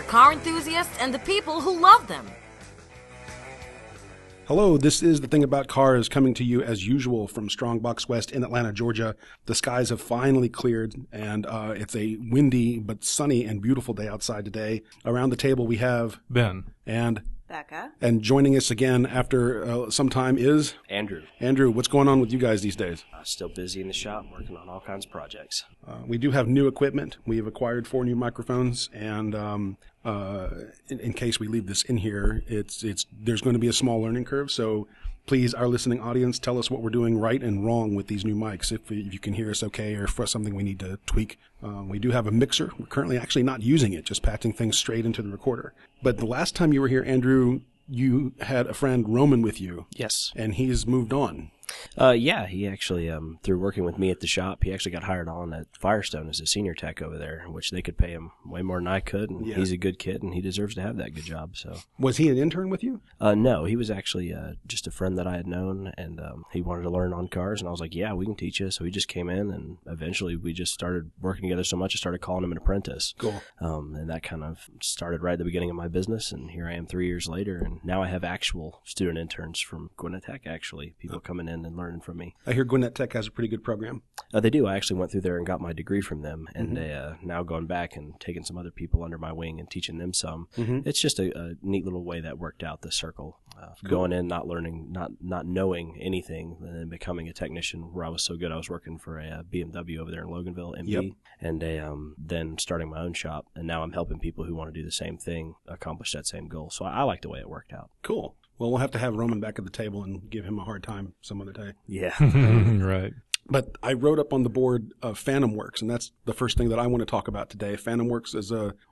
car enthusiasts and the people who love them. Hello, this is The Thing About Cars, coming to you as usual from Strongbox West in Atlanta, Georgia. The skies have finally cleared, and it's a windy but sunny and beautiful day outside today. Around the table we have Ben and Becca. And joining us again after some time is Andrew. Andrew, what's going on with you guys these days? Still busy in the shop, working on all kinds of projects. We do have new equipment. We have acquired 4 new microphones, and in case we leave this in here, there's going to be a small learning curve. So please, our listening audience, tell us what we're doing right and wrong with these new mics. If you can hear us okay, or if something we need to tweak. We do have a mixer. We're currently actually not using it, just patching things straight into the recorder. But the last time you were here, Andrew, you had a friend, Roman, with you. Yes. And he's moved on. Yeah, he actually, through working with me at the shop, he actually got hired on at Firestone as a senior tech over there, which they could pay him way more than I could, and he's a good kid, and he deserves to have that good job. So, was he an intern with you? No, he was actually just a friend that I had known, and he wanted to learn on cars, and I was like, yeah, we can teach you. So he just came in, and eventually we just started working together so much, I started calling him an apprentice. Cool. And that kind of started right at the beginning of my business, and here I am 3 years later, and now I have actual student interns from Gwinnett Tech, actually, people coming in and learning from me. I hear Gwinnett Tech has a pretty good program. They do. I actually went through there and got my degree from them, and now going back and taking some other people under my wing and teaching them some. It's just a neat little way that worked out, the circle. Cool. Going in, not learning, not knowing anything, and then becoming a technician where I was so good. I was working for a BMW over there in Loganville, MB, and then starting my own shop, and now I'm helping people who want to do the same thing accomplish that same goal. So I like the way it worked out. Cool. Well, we'll have to have Roman back at the table and give him a hard time some other day. Yeah. Right. But I wrote up on the board Phantom Works, and that's the first thing that I want to talk about today. Phantom Works is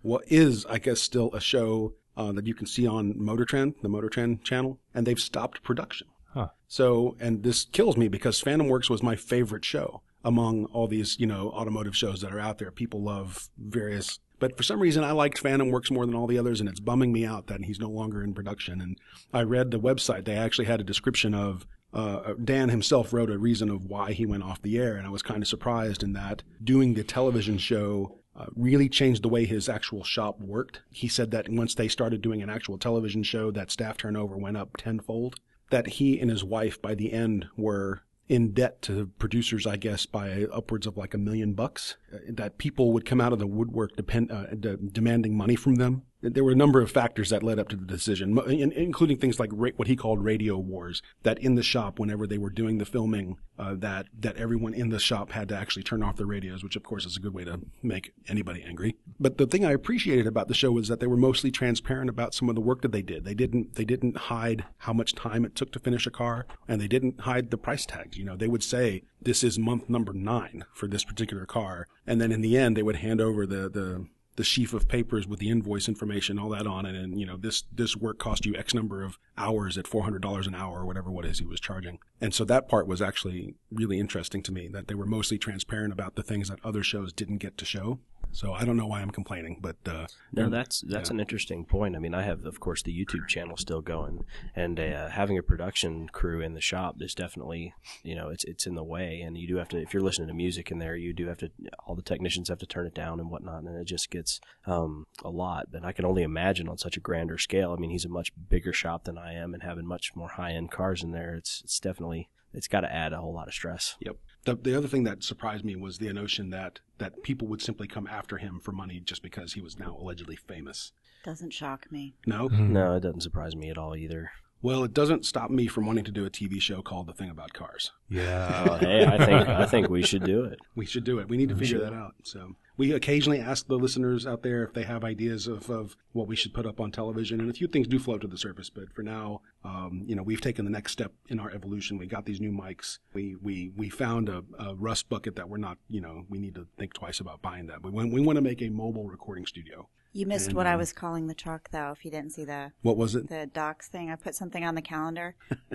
I guess, still a show that you can see on Motor Trend, the Motor Trend channel, and they've stopped production. Huh. So, and this kills me because Phantom Works was my favorite show among all these, automotive shows that are out there. People love various. But for some reason, I liked Phantom Works more than all the others, and it's bumming me out that he's no longer in production. And I read the website. They actually had a description of Dan himself wrote a reason of why he went off the air, and I was kind of surprised in that doing the television show really changed the way his actual shop worked. He said that once they started doing an actual television show, that staff turnover went up tenfold, that he and his wife by the end were in debt to producers, I guess, by upwards of like $1 million, that people would come out of the woodwork demanding money from them. There were a number of factors that led up to the decision, including things like what he called radio wars, that in the shop, whenever they were doing the filming, that everyone in the shop had to actually turn off their radios, which of course is a good way to make anybody angry. But the thing I appreciated about the show was that they were mostly transparent about some of the work that they did. They didn't hide how much time it took to finish a car, and they didn't hide the price tags. They would say, this is month number 9 for this particular car. And then in the end, they would hand over the sheaf of papers with the invoice information, all that on it. And, this work cost you X number of hours at $400 an hour or whatever it is he was charging. And so that part was actually really interesting to me, that they were mostly transparent about the things that other shows didn't get to show. So I don't know why I'm complaining, but no, that's an interesting point. I mean, I have, of course, the YouTube channel still going, and having a production crew in the shop is definitely, it's in the way, and you do have to, if you're listening to music in there, you do have to, all the technicians have to turn it down and whatnot, and it just gets a lot. But I can only imagine on such a grander scale. I mean, he's a much bigger shop than I am, and having much more high-end cars in there, it's definitely, it's got to add a whole lot of stress. Yep. The other thing that surprised me was the notion that people would simply come after him for money just because he was now allegedly famous. Doesn't shock me. No? No, it doesn't surprise me at all either. Well, it doesn't stop me from wanting to do a TV show called The Thing About Cars. Yeah. Hey, I think we should do it. We should do it. We need to figure that out. So we occasionally ask the listeners out there if they have ideas of what we should put up on television, and a few things do float to the surface. But for now, we've taken the next step in our evolution. We got these new mics. We found a rust bucket that we're not. We need to think twice about buying that. We want to make a mobile recording studio. You missed what I was calling the truck, though, if you didn't see What was it? The docs thing. I put something on the calendar. Well,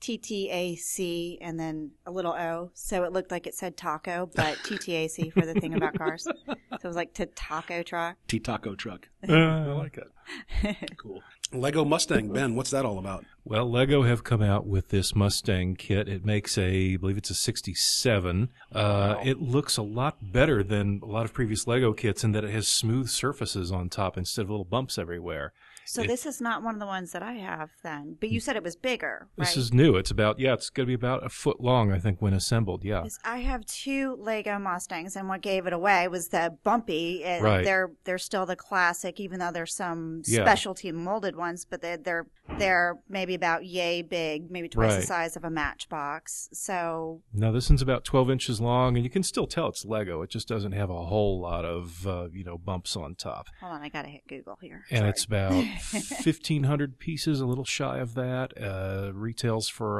TTAC and then a little O, so it looked like it said taco, but TTAC for the thing about cars. So it was like taco truck. T-Taco truck. I like it. Cool. Lego Mustang. Ben, what's that all about? Well, Lego have come out with this Mustang kit. It makes I believe it's a 67. It looks a lot better than a lot of previous Lego kits in that it has smooth surfaces on top instead of little bumps everywhere. So this is not one of the ones that I have then, but you said it was bigger, right? This is new. It's about, it's going to be about a foot long, I think, when assembled, yeah. 'Cause I have 2 Lego Mustangs, and what gave it away was the bumpy. Right. They're still the classic, even though there's some specialty molded ones, but they're maybe about yay big, maybe twice the size of a Matchbox. So no, this one's about 12 inches long, and you can still tell it's Lego. It just doesn't have a whole lot of bumps on top. Hold on, I gotta hit Google here. And it's about 1,500 pieces, a little shy of that. Retails for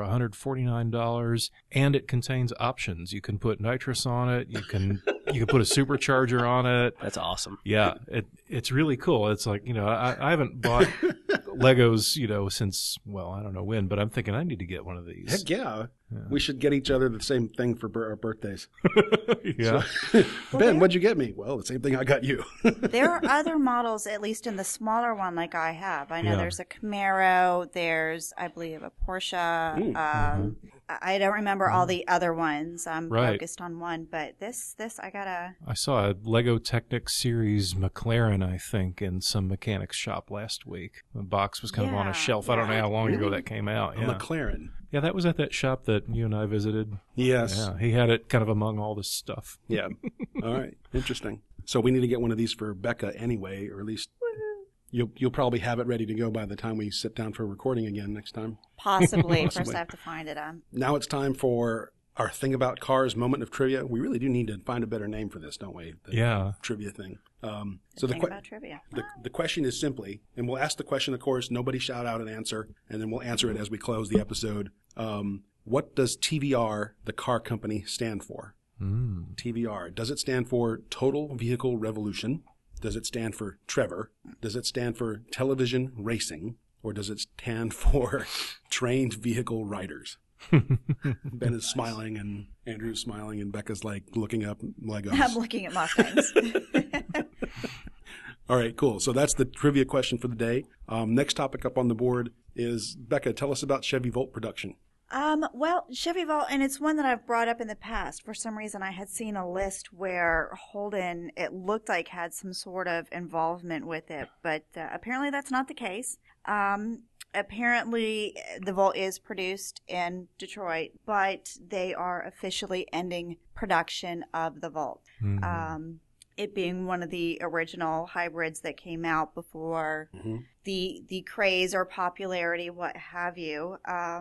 $149, and it contains options. You can put nitrous on it. You can put a supercharger on it. That's awesome. Yeah, it's really cool. It's like, I haven't bought Legos, since, well, I don't know when, but I'm thinking I need to get one of these. Heck yeah. We should get each other the same thing for our birthdays. Yeah. So, Ben, what'd you get me? Well, the same thing I got you. There are other models, at least in the smaller one like I have. I know there's a Camaro, there's, I believe, a Porsche. I don't remember all the other ones. I'm focused on one, but this I gotta... I saw a Lego Technic Series McLaren, I think, in some mechanics shop last week. The box was kind of on a shelf. I don't know how long ago that came out. A McLaren. Yeah, that was at that shop that you and I visited. Yes. Yeah, he had it kind of among all this stuff. Yeah. All right. Interesting. So we need to get one of these for Becca anyway, or at least you'll probably have it ready to go by the time we sit down for recording again next time. Possibly. First I have to find it. Now it's time for our Thing About Cars moment of trivia. We really do need to find a better name for this, don't we? The trivia thing. So Thing about trivia. The question is simply, and we'll ask the question, of course, nobody shout out an answer, and then we'll answer it as we close the episode. What does TVR, the car company, stand for? TVR. Does it stand for Total Vehicle Revolution? Does it stand for Trevor? Does it stand for Television Racing? Or does it stand for Trained Vehicle Riders? Ben is smiling, and Andrew's smiling, and Becca's like looking up Legos. I'm looking at Mustangs. All right, cool. So that's the trivia question for the day. Next topic up on the board is, Becca, tell us about Chevy Volt production. Well, Chevy Volt, and it's one that I've brought up in the past. For some reason, I had seen a list where Holden, it looked like, had some sort of involvement with it, but apparently that's not the case. Apparently, the Volt is produced in Detroit, but they are officially ending production of the Volt. It being one of the original hybrids that came out before the craze or popularity, what have you.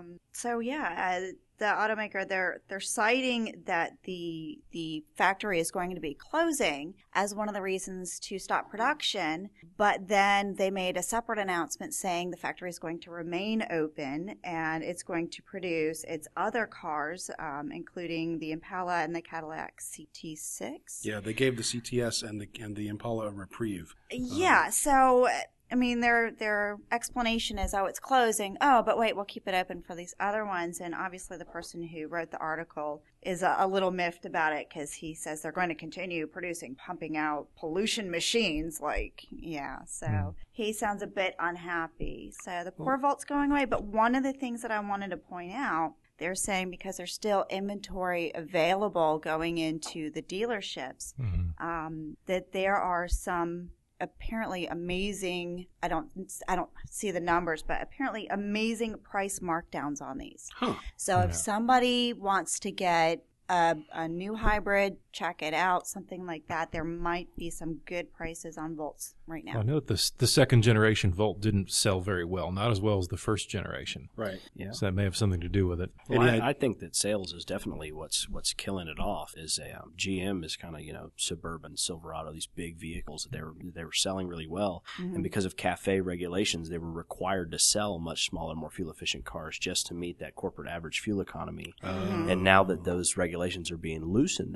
The automaker, they're citing that the factory is going to be closing as one of the reasons to stop production, but then they made a separate announcement saying the factory is going to remain open and it's going to produce its other cars, including the Impala and the Cadillac CT6. Yeah, they gave the CTS and the Impala a reprieve. Yeah, so... I mean, their explanation is, it's closing. Oh, but wait, we'll keep it open for these other ones. And obviously the person who wrote the article is a little miffed about it because he says they're going to continue pumping out pollution machines. So he sounds a bit unhappy. So the poor Volt's going away. But one of the things that I wanted to point out, they're saying because there's still inventory available going into the dealerships, that there are some apparently amazing, I don't see the numbers, but apparently amazing price markdowns on these. So if somebody wants to get a new hybrid, check it out, something like that, there might be some good prices on Volts right now. I know the second generation Volt didn't sell very well, not as well as the first generation. Right. Yeah. So that may have something to do with it. Well, I think that sales is definitely what's killing it off. Is GM is kind of suburban Silverado, these big vehicles that they were selling really well, and because of CAFE regulations, they were required to sell much smaller, more fuel efficient cars just to meet that corporate average fuel economy. And now that those regulations are being loosened, and the car companies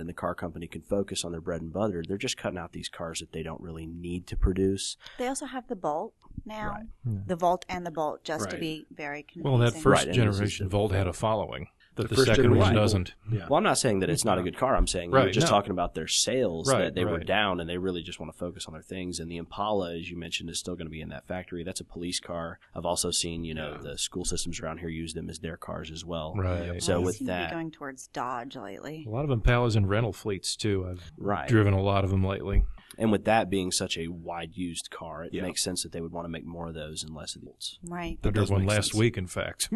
company can focus on their bread and butter. They're just cutting out these cars that they don't really need to produce. They also have the Bolt now, Right. the Volt and the Bolt, just to Right. be very confusing. Well, that first Right, and this is generation the- Volt had a following that the first second one generation doesn't. Yeah. Well, I'm not saying that it's not a good car. I'm saying we're Right, just no. talking about their sales, Right, that they were right. down and they really just want to focus on their things. And the Impala, as you mentioned, is still going to be in that factory. That's a police car. I've also seen, the school systems around here use them as their cars as well. Right. So They with seem to that, be going towards Dodge lately. A lot of Impalas in rental fleets, too. I've right. driven a lot of them lately. And with that being such a wide used car, it Yeah. makes sense that they would want to make more of those and less of the Bolts. Right. I drove does one make last sense. week, in fact.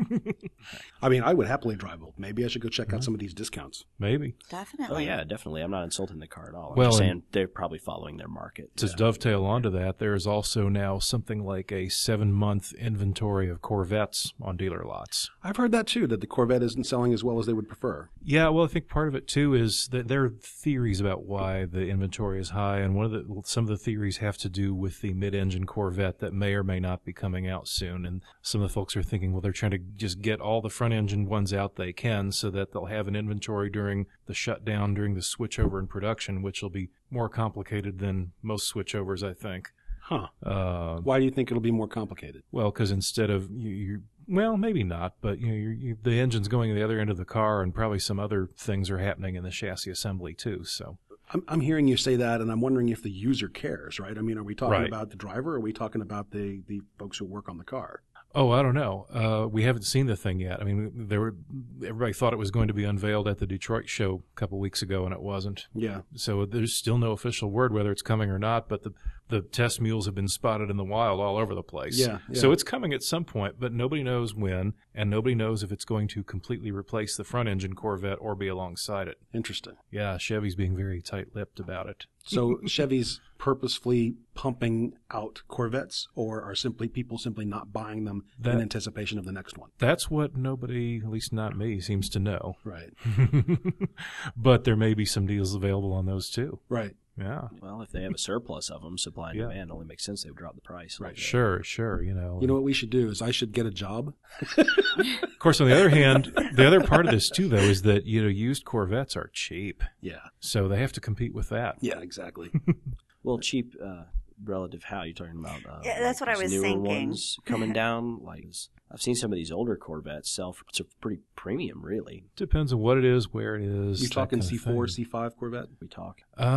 I mean, I would happily drive Volt. Maybe I should go check out some of these discounts. Maybe. Definitely. Oh, yeah, definitely. I'm not insulting the car at all. I'm Well, just and- saying they're probably following their market. To dovetail onto that, there is also now something like a 7-month inventory of Corvettes on dealer lots. I've heard that too, that the Corvette isn't selling as well as they would prefer. Yeah, well, I think part of it too is that there are theories about why the inventory is high, and some of the theories have to do with the mid-engine Corvette that may or may not be coming out soon. And some of the folks are thinking, well, they're trying to just get all the front-engine ones out they can, so that they'll have an inventory during the shutdown, during the switchover in production, which will be more complicated than most switchovers, I think. Huh. Why do you think it'll be more complicated? Well, because instead of well, maybe not, but the engine's going to the other end of the car, and probably some other things are happening in the chassis assembly too. So, I'm hearing you say that, and I'm wondering if the user cares, right? I mean, are we talking Right. about the driver, or are we talking about the folks who work on the car? oh, I don't know. We haven't seen the thing yet. I mean, everybody thought it was going to be unveiled at the Detroit show a couple weeks ago, and it wasn't. Yeah. So there's still no official word whether it's coming or not, but the test mules have been spotted in the wild all over the place. Yeah, yeah. So it's coming at some point, but nobody knows when, and nobody knows if it's going to completely replace the front engine Corvette or be alongside it. Interesting. Yeah, Chevy's being very tight-lipped about it. So Chevy's purposefully pumping out Corvettes, or are people simply not buying them in anticipation of the next one? That's what nobody, at least not me, seems to know. Right. But there may be some deals available on those too. Right. Yeah. Well, if they have a surplus of them, supply and Yeah. demand only makes sense. They would drop the price. a Right. little bit. Sure. You know what we should do is I should get a job. Of course, on the other hand, the other part of this too, though, is that used Corvettes are cheap, Yeah. so they have to compete with that. Yeah, exactly. Well, cheap relative how? You're talking about Yeah, that's what I these was newer thinking. ones coming down? I've seen some of these older Corvettes sell for pretty premium, really. Depends on what it is, where it is. You that talking kind of C4, thing. C5 Corvette? We talk.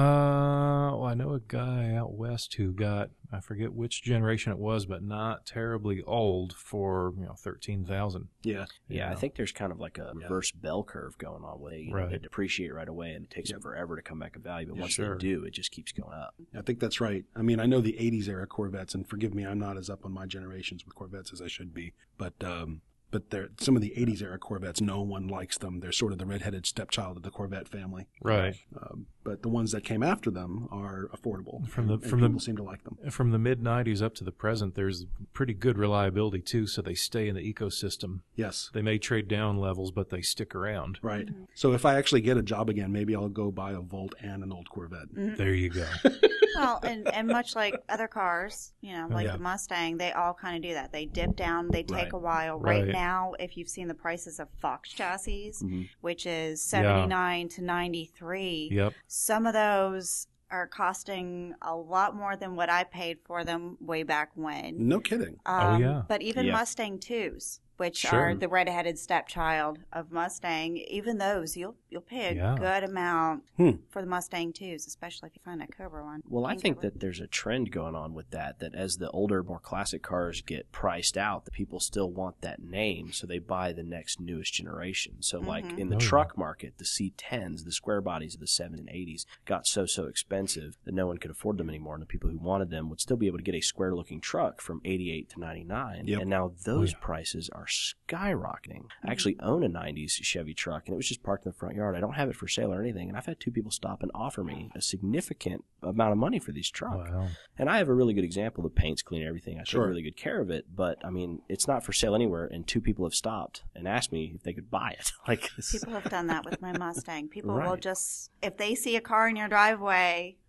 Well, I know a guy out west who got, I forget which generation it was, but not terribly old for 13,000. Yeah. Yeah, I think there's kind of like a reverse bell curve going on with it. They Right. depreciate right away, and it takes them forever to come back in value. But once sure. they do, it just keeps going up. I think that's right. I mean, I know the 80s era Corvettes, and forgive me, I'm not as up on my generations with Corvettes as I should be, but some of the 80s era Corvettes, no one likes them. They're sort of the redheaded stepchild of the Corvette family. Right. But the ones that came after them are affordable. From the- and from the- people seem to like them. From the mid-'90s up to the present, there's pretty good reliability, too, so they stay in the ecosystem. Yes. They may trade down levels, but they stick around. Right. So if I actually get a job again, maybe I'll go buy a Volt and an old Corvette. There you go. Well, and much like other cars, like Yeah. the Mustang, they all kind of do that. They dip down, they take a while. Right Right. now, if you've seen the prices of Fox chassis, which is Yeah. 79 to 93, Yep. some of those are costing a lot more than what I paid for them way back when. No kidding. Oh, yeah. But even Yeah. Mustang 2s, which Sure. are the redheaded stepchild of Mustang, even those you'll pay a Yeah. good amount for the Mustang 2s, especially if you find a Cobra one. Well, I King think Cobra. that there's a trend going on with that as the older, more classic cars get priced out, the people still want that name, so they buy the next newest generation. So, like in the truck market, the C10s, the square bodies of the 70s and 80s, got so expensive that no one could afford them anymore, and the people who wanted them would still be able to get a square-looking truck from 88 to 99, Yep. and now those prices are skyrocketing. I actually own a 90s Chevy truck, and it was just parked in the front yard. I don't have it for sale or anything, and I've had two people stop and offer me a significant amount of money for these trucks. Wow. And I have a really good example. The paint's clean and everything. I take Sure. really good care of it, but I mean, it's not for sale anywhere, and two people have stopped and asked me if they could buy it. People have done that with my Mustang. People will Right. just, if they see a car in your driveway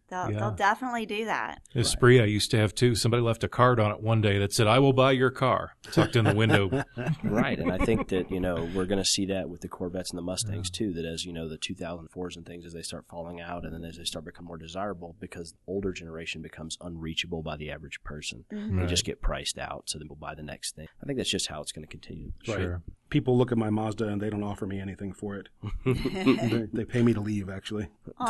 They'll definitely do that. Esprit I used to have too. Somebody left a card on it one day that said, "I will buy your car," tucked in the window. Right, and I think that, we're going to see that with the Corvettes and the Mustangs too, that as, the 2004s and things, as they start falling out and then as they start becoming more desirable, because the older generation becomes unreachable by the average person. They just get priced out, so then we'll buy the next thing. I think that's just how it's going to continue. Right. Sure. People look at my Mazda and they don't offer me anything for it. they pay me to leave, actually.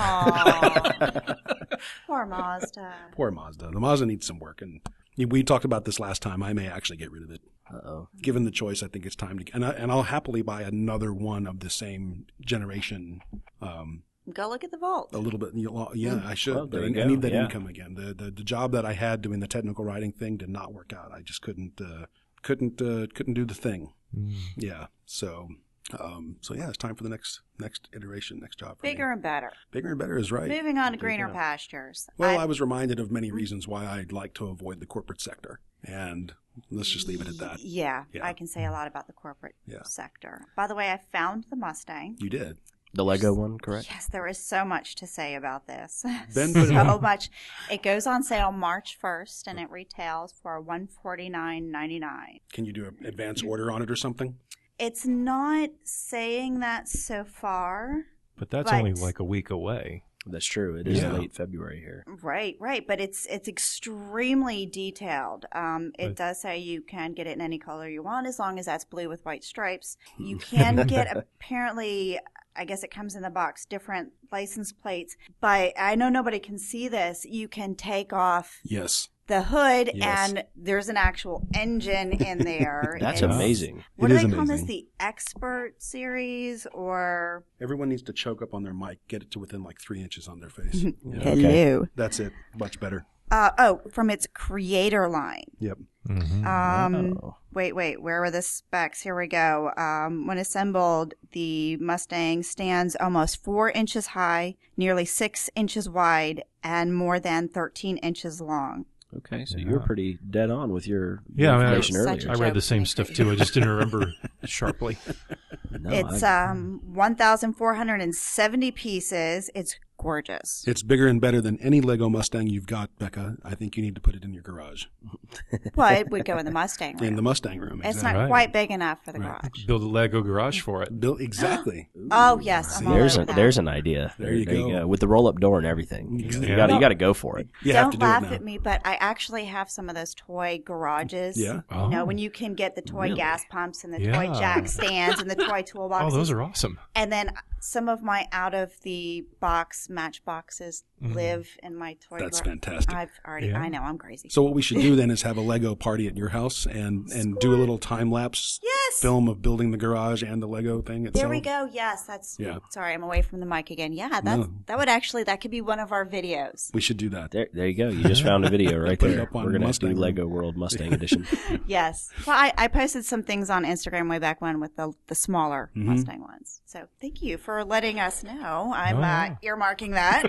Aww. Poor Mazda. Poor Mazda. The Mazda needs some work, and we talked about this last time. I may actually get rid of it. Uh-oh. Given the choice, I think it's time to, and I'll happily buy another one of the same generation. Go look at the vault. A little bit, yeah, I should. Well, there you I go. need that Yeah. income again. The job that I had doing the technical writing thing did not work out. I just couldn't do the thing. Yeah. So yeah, it's time for the next iteration, next job. For Bigger me. and better. Bigger and better is right. Moving on to greener pastures. Well, I was reminded of many reasons why I'd like to avoid the corporate sector, and let's just leave it at that. Yeah, Yeah. I can say a lot about the corporate Yeah. sector. By the way, I found the Mustang. You did. The Lego one, correct? Yes, there is so much to say about this. Ben put it So on. much. It goes on sale March 1st, and it retails for $149.99. Can you do an advance order on it or something? It's not saying that so far. But that's But- only like a week away. That's true. It is Yeah. late February here. Right. But it's extremely detailed. It does say you can get it in any color you want as long as that's blue with white stripes. You can get apparently, I guess it comes in the box, different license plates. But I know nobody can see this. You can take off Yes. the hood Yes. and there's an actual engine in there. That's It's- amazing. What It do is they call this? amazing. The Expert series or Everyone needs to choke up on their mic, get it to within like 3 inches on their face. Yeah. Hello. That's it. Much better. From its creator line. Yep. Oh. Wait, where are the specs? Here we go. When assembled, the Mustang stands almost 4 inches high, nearly 6 inches wide, and more than 13 inches long. Okay, so you were pretty dead on with your Yeah, I mean, information Such earlier. a I read joke the same to stuff me. too. I just didn't remember sharply. No, It's 1,470 pieces. It's gorgeous. It's bigger and better than any Lego Mustang you've got, Becca. I think you need to put it in your garage. Well, it would go in the Mustang room. In the Mustang room. It's Exactly. not Right. quite big enough for the Right. garage. Build a Lego garage for it. Built exactly. Oh, yes. I'm all there's over that. there's an idea. There you go. With the roll up door and everything. Yeah. You got to go for it. You have Don't to do it laugh now. at me, but I actually have some of those toy garages. Yeah. You know, when you can get the toy gas pumps and the toy Yeah. jack stands and the toy toolboxes. Oh, those are awesome. And then some of my out of the box matchboxes live in my toy That's garage. fantastic. I've already, Yeah. I know, I'm crazy. So what we should do then is have a Lego party at your house and do a little time lapse Yes. film of building the garage and the Lego thing itself. There we go. Yes, that's. Yeah. Sorry, I'm away from the mic again. Yeah, that's No. that could be one of our videos. We should do that. There you go. You just found a video right Put it there. up on We're gonna Mustang do Room. Lego World Mustang Edition. Yes. Well, I posted some things on Instagram way back when with the smaller Mustang ones. So thank you for letting us know. I'm earmarking that.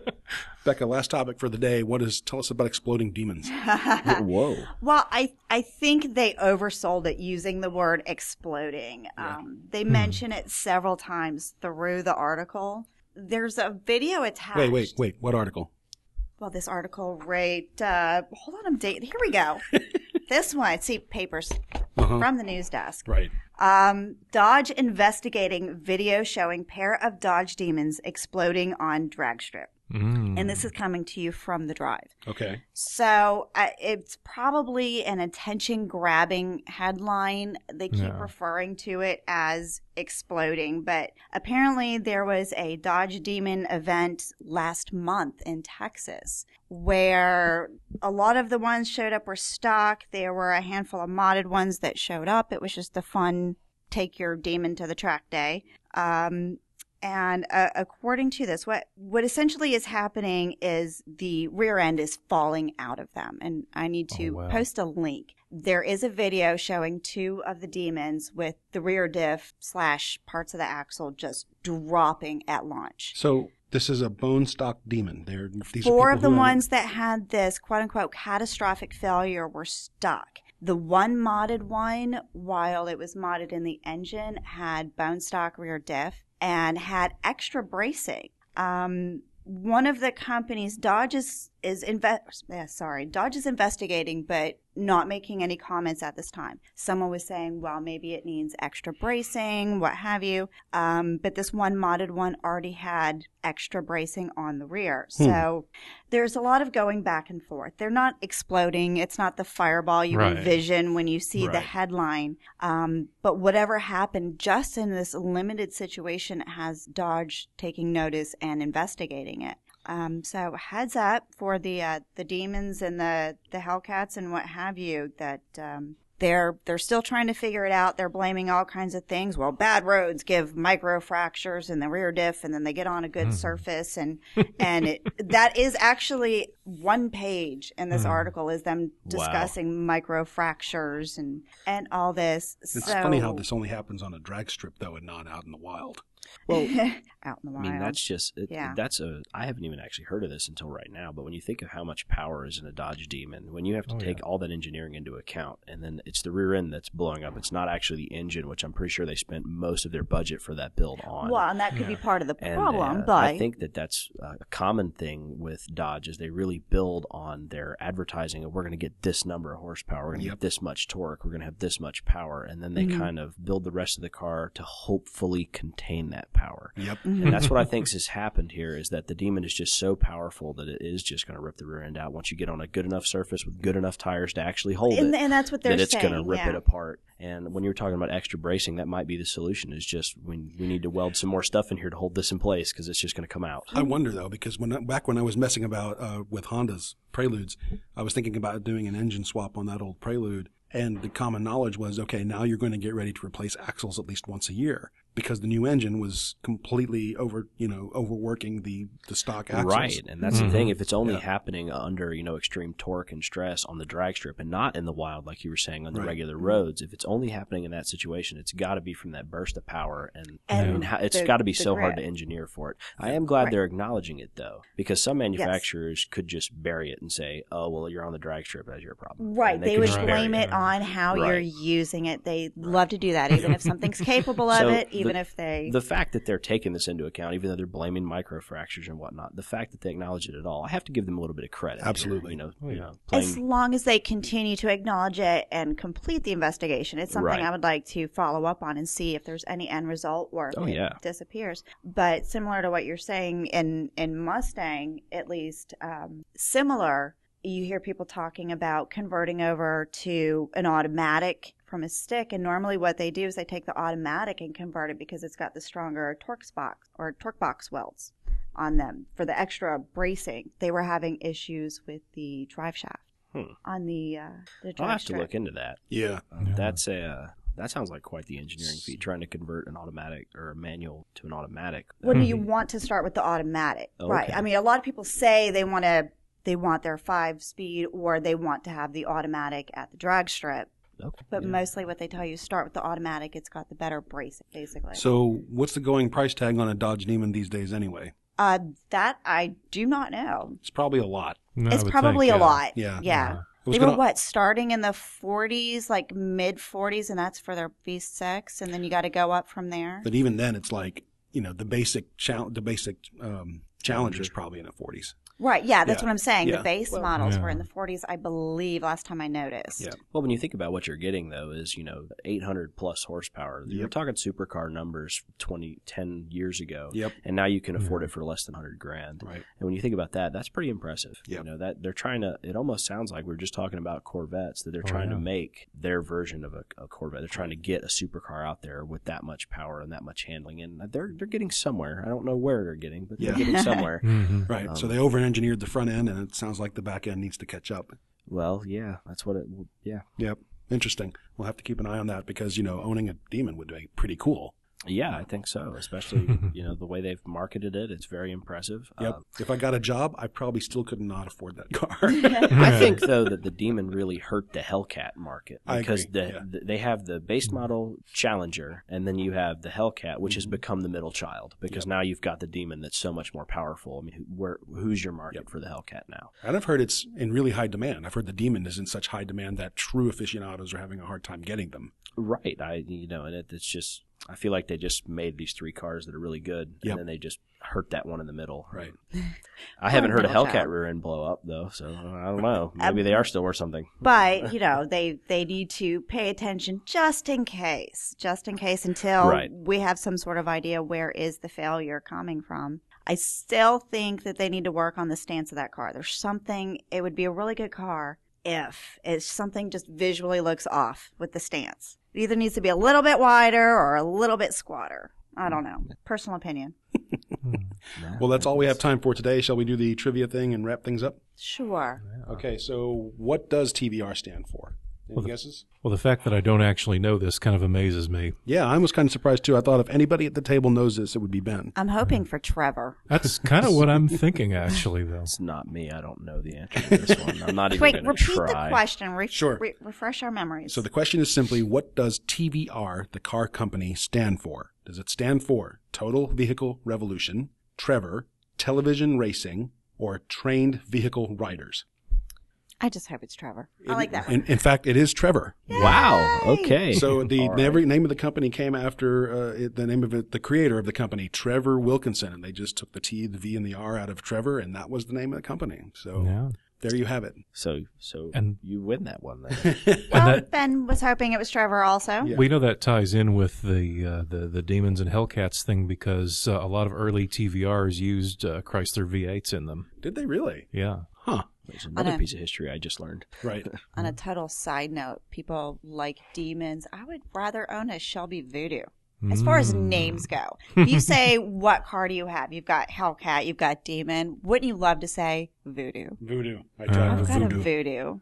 Becca, last topic for the day. Tell us about exploding demons. Whoa. Well, I think they oversold it using the word exploding. They mention it several times through the article. There's a video attached. Wait. What article? Well, this article hold on, here we go. This one, see, papers from the news desk. Right. Dodge investigating video showing pair of Dodge Demons exploding on drag strip. And this is coming to you from The Drive. Okay. So it's probably an attention-grabbing headline. They keep referring to it as exploding, but apparently there was a Dodge Demon event last month in Texas where a lot of the ones showed up were stock. There were a handful of modded ones that showed up. It was just a fun take your demon to the track day. And according to this, what essentially is happening is the rear end is falling out of them. And I need to post a link. There is a video showing 2 of the demons with the rear diff / parts of the axle just dropping at launch. So this is a bone stock demon. These are 4 people of the who are- ones that had this quote unquote catastrophic failure were stuck. The one modded one, while it was modded in the engine, had bone stock rear diff and had extra bracing. one of the companies, Dodge is investigating, but not making any comments at this time. Someone was saying, well, maybe it needs extra bracing, what have you. But this one modded one already had extra bracing on the rear. So there's a lot of going back and forth. They're not exploding. It's not the fireball you envision when you see the headline. But whatever happened just in this limited situation has Dodge taking notice and investigating it. So heads up for the demons and the Hellcats and what have you, that they're still trying to figure it out. They're blaming all kinds of things. Well, bad roads give micro fractures in the rear diff, and then they get on a good surface, and that is actually one page in this article is them discussing micro fractures and all this. It's funny how this only happens on a drag strip though, and not out in the wild. Well, out in the wild. I mean, that's just I haven't even actually heard of this until right now, but when you think of how much power is in a Dodge Demon, when you have to take all that engineering into account, and then it's the rear end that's blowing up, it's not actually the engine, which I'm pretty sure they spent most of their budget for that build on. Well, and that could be part of the problem, and, but I think that's a common thing with Dodge is they really build on their advertising of we're going to get this number of horsepower, we're going to get this much torque, we're going to have this much power, and then they kind of build the rest of the car to hopefully contain that power. And that's what I think has happened here, is that the Demon is just so powerful that it is just going to rip the rear end out once you get on a good enough surface with good enough tires to actually hold it. And that's what they're saying. That it's going to rip it apart. And when you're talking about extra bracing, that might be the solution, is just we need to weld some more stuff in here to hold this in place because it's just going to come out. I wonder, though, because back when I was messing about with Honda's Preludes, I was thinking about doing an engine swap on that old Prelude. And the common knowledge was, okay, now you're going to get ready to replace axles at least once a year, because the new engine was completely overworking the stock axles. Right, and that's the thing. If it's only happening under extreme torque and stress on the drag strip and not in the wild, like you were saying, on the regular roads, if it's only happening in that situation, it's got to be from that burst of power, and it's got to be so hard to engineer for it. I am glad they're acknowledging it, though, because some manufacturers could just bury it and say, "Oh, well, you're on the drag strip, that's your problem." Right, they would blame it on how you're using it. They love to do that, even if something's capable of it, even if they... The fact that they're taking this into account, even though they're blaming microfractures and whatnot, the fact that they acknowledge it at all, I have to give them a little bit of credit. Absolutely. As long as they continue to acknowledge it and complete the investigation, it's something I would like to follow up on and see if there's any end result or if it disappears. But similar to what you're saying in Mustang, at least, similar... You hear people talking about converting over to an automatic from a stick, and normally what they do is they take the automatic and convert it because it's got the stronger torque box welds on them for the extra bracing. They were having issues with the drive shaft on the drive I'll have strip. to look into that. Yeah. That sounds like quite the engineering feat, trying to convert an automatic or a manual to an automatic. When you want to start with the automatic, right? I mean, a lot of people say they want their 5-speed, or they want to have the automatic at the drag strip. Okay. But mostly what they tell you, start with the automatic. It's got the better bracing, basically. So what's the going price tag on a Dodge Demon these days anyway? That I do not know. It's probably a lot. It's probably a lot. Yeah. They were starting in the 40s, like mid 40s, and that's for their V6, and then you got to go up from there. But even then, it's like, the basic Challenger's probably in the 40s. Right, that's what I'm saying. The base models were in the 40s, I believe, last time I noticed. Yeah. Well, when you think about what you're getting, though, is, 800 plus horsepower. You're talking supercar numbers 10 years ago. Yep. And now you can afford it for less than $100,000. Right. And when you think about that, that's pretty impressive. Yep. That they're trying to, it almost sounds like we were just talking about Corvettes, that they're trying to make their version of a Corvette. They're trying to get a supercar out there with that much power and that much handling. And they're getting somewhere. I don't know where they're getting, but they're getting somewhere. Right. So they over-engineered the front end, and it sounds like the back end needs to catch up. Well, yeah, that's what Yep. Interesting. We'll have to keep an eye on that because, owning a Demon would be pretty cool. Yeah, I think so. Especially, the way they've marketed it, it's very impressive. Yep. If I got a job, I probably still could not afford that car. I think, though, that the Demon really hurt the Hellcat market because I agree. they have the base model Challenger, and then you have the Hellcat, which has become the middle child because now you've got the Demon that's so much more powerful. I mean, who's your market for the Hellcat now? And I've heard it's in really high demand. I've heard the Demon is in such high demand that true aficionados are having a hard time getting them. Right. And it's just... I feel like they just made these 3 cars that are really good, Yep. and then they just hurt that one in the middle. Right. I haven't heard a middle Hellcat child. rear end blow up though, so I don't know. Maybe they are still worth something. But, they need to pay attention just in case until Right. we have some sort of idea where is the failure coming from. I still think that they need to work on the stance of that car. There's something, it would be a really good car if it's something just visually looks off with the stance. It either needs to be a little bit wider or a little bit squatter. I don't know. Personal opinion. Well, that's all we have time for today. Shall we do the trivia thing and wrap things up? Sure. Okay, so what does TVR stand for? Any guesses? Well, the fact that I don't actually know this kind of amazes me. Yeah, I was kind of surprised too. I thought if anybody at the table knows this, it would be Ben. I'm hoping for Trevor. That's kind of what I'm thinking, actually, though. It's not me. I don't know the answer to this one. I'm not even Wait, going to repeat try. the question. Sure. Refresh our memories. So the question is simply, what does TVR, the car company, stand for? Does it stand for Total Vehicle Revolution, Trevor, Television Racing, or Trained Vehicle Riders? I just hope it's Trevor. I like that. In fact, it is Trevor. Wow. Okay. So the All right. name of the company came after the name of it, the creator of the company, Trevor Wilkinson, and they just took the T, the V, and the R out of Trevor, and that was the name of the company. So Yeah. there you have it. So And- you win that one then. Well, that- Ben was hoping it was Trevor also. Yeah. We know that ties in with the Demons and Hellcats thing because a lot of early TVRs used Chrysler V8s in them. Did they really? Yeah. Huh. There's another know. piece of history I just learned. Right. On a total side note, people like Demons. I would rather own a Shelby Voodoo. As far as names go, if you say, what car do you have? You've got Hellcat, you've got Demon. Wouldn't you love to say Voodoo? Voodoo. I drive I've a got a Voodoo.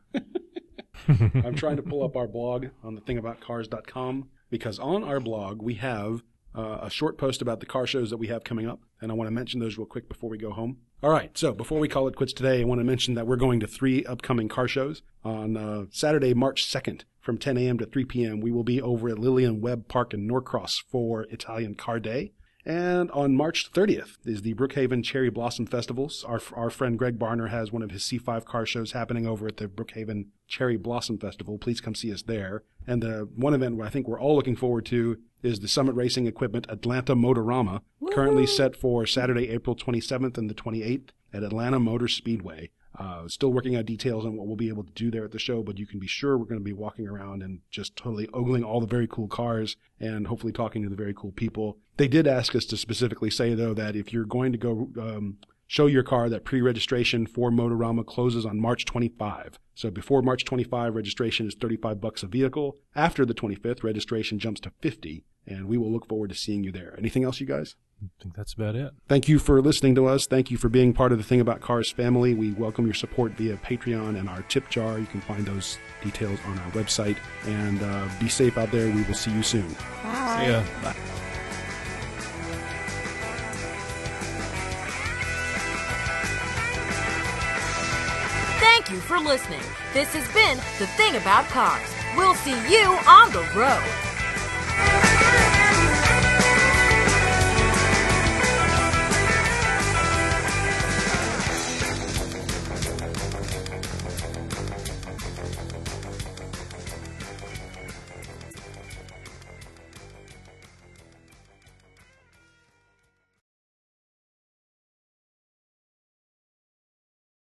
Voodoo. I'm trying to pull up our blog on thethingaboutcars.com because on our blog we have a short post about the car shows that we have coming up, and I want to mention those real quick before we go home. All right, so before we call it quits today, I want to mention that we're going to 3 upcoming car shows. On Saturday, March 2nd, from 10 a.m. to 3 p.m., we will be over at Lillian Webb Park in Norcross for Italian Car Day. And on March 30th is the Brookhaven Cherry Blossom Festivals. Our friend Greg Barner has one of his C5 car shows happening over at the Brookhaven Cherry Blossom Festival. Please come see us there. And the one event I think we're all looking forward to is the Summit Racing Equipment Atlanta Motorama, currently set for Saturday, April 27th and the 28th at Atlanta Motor Speedway. Still working out details on what we'll be able to do there at the show, but you can be sure we're going to be walking around and just totally ogling all the very cool cars and hopefully talking to the very cool people. They did ask us to specifically say, though, that if you're going to go show your car, that pre-registration for Motorama closes on March 25. So before March 25, registration is $35 a vehicle. After the 25th, registration jumps to $50, and we will look forward to seeing you there. Anything else, you guys? I think that's about it. Thank you for listening to us. Thank you for being part of the Thing About Cars family. We welcome your support via Patreon and our tip jar. You can find those details on our website. And be safe out there. We will see you soon. Bye. See ya. Bye. Thank you for listening. This has been The Thing About Cars. We'll see you on the road.